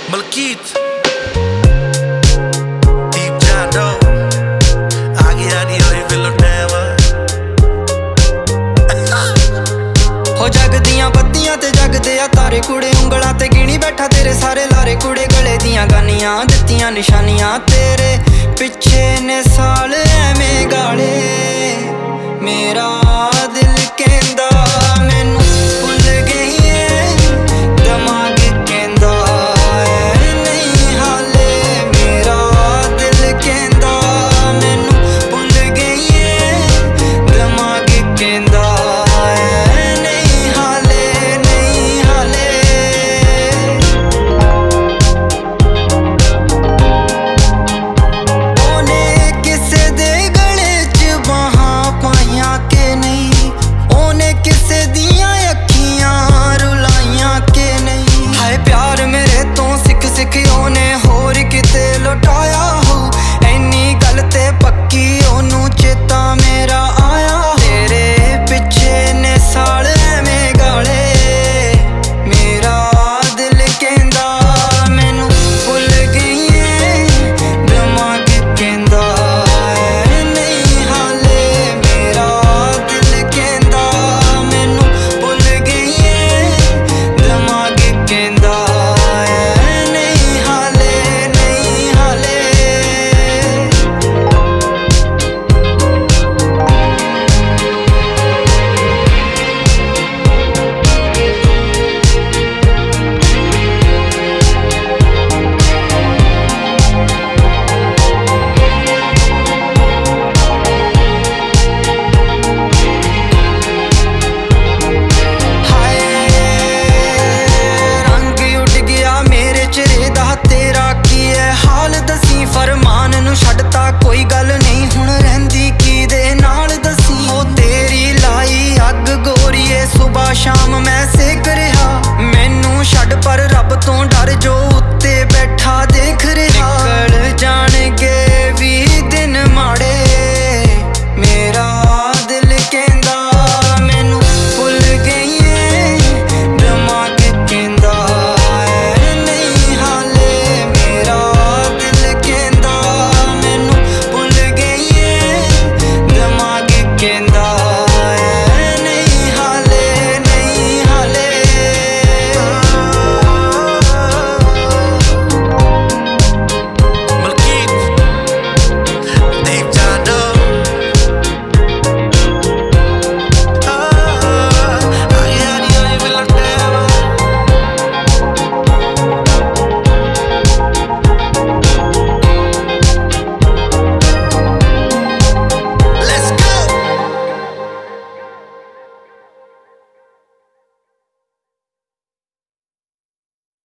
ਮਲਕੀਤ ਦੀਪ ਜਾਦੋ ਆ ਗਿਆ ਨੀ ਹੋਈ ਫਿਲਮ ਟੈਮ ਹੋ ਜਗਦੀਆਂ ਬੱਤੀਆਂ ਤੇ ਜਗਦੇ ਆ ਤਾਰੇ ਕੁੜੇ ਉਂਗਲਾਂ ਤੇ ਗਿਣੀ ਬੈਠਾ ਤੇਰੇ ਸਾਰੇ ਲਾਰੇ ਕੁੜੇ ਗਲੇ ਦੀਆਂ ਗਾਨੀਆਂ ਦਿੱਤੀਆਂ ਨਿਸ਼ਾਨੀਆਂ ਤੇਰੇ ਪਿੱਛੇ ਨੇ ਸਾਲ ਐਵੇਂ ਗਾਲੇ ਮੇਰਾ ਦਿਲ ਕਹਿੰਦਾ